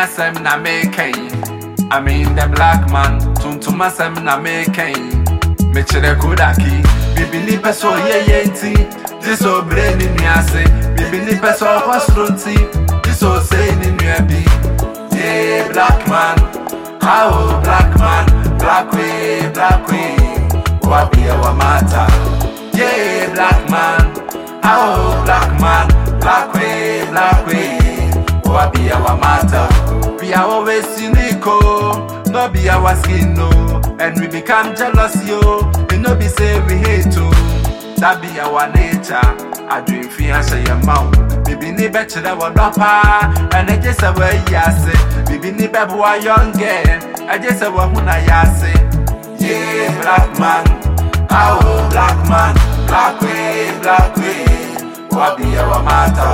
asem na making. I mean the black man, tuntum asem na making. Me chere Kodaki, bibi ni peso ye yenti. This o brain ni ase, bibi ni peso kwasronti. This o say ni nwebi. Yeah, black man, how black man, black way, wabi our matter. Yeah, black man, how black man, black way, wabi our matter. We are always cynical, no be our skin no, and we become jealous yo, and no be say we hate to. That be our nature. I dream fear say your mouth. Bibi ni better than what papa, and I just say where yase. Bibi ni better boy young girl, I just say what huna yase. Yeah, black man, oh black man, black way, what be our matter?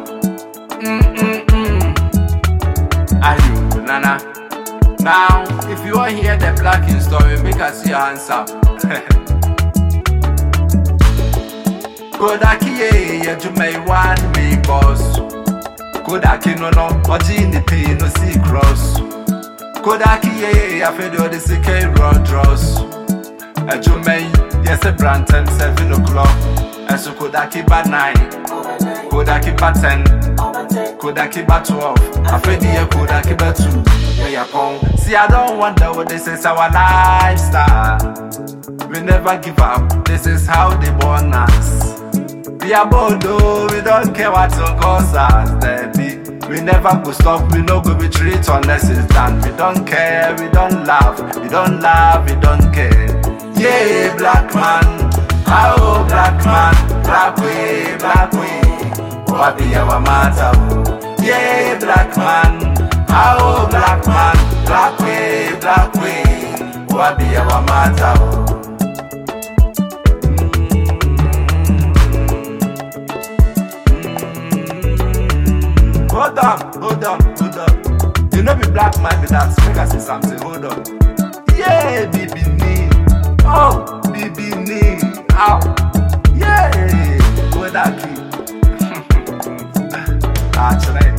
Are you nana? Now, if you want to hear the blacking story, make us see your hands up. Kodaki ye you may want me boss. Kodaki no what in the pain no see cross. Kodaki ye I feel the sick road draws. A Jumay, yes a Branton 7 o'clock. And so Kodaki by 9, Kodaki by 10, Kodaki by 12. I feel the Kodaki by 2. See I don't wonder what this is our lifestyle. We never give up, this is how they born us. We are bold though, we don't care what will cause us, baby. We never go stop, we no go retreat unless it's done. We don't care, we don't laugh, we don't care. Yeah, black man, oh black man, black way, what be our matter? Yeah, black man, oh black man, black way, what be our matter? Hold on. You know be black man with that. Make I say something. Hold on. Yeah, bibi ni. Oh, bibi ni. Ow. Yeah. Kodaki. Actually.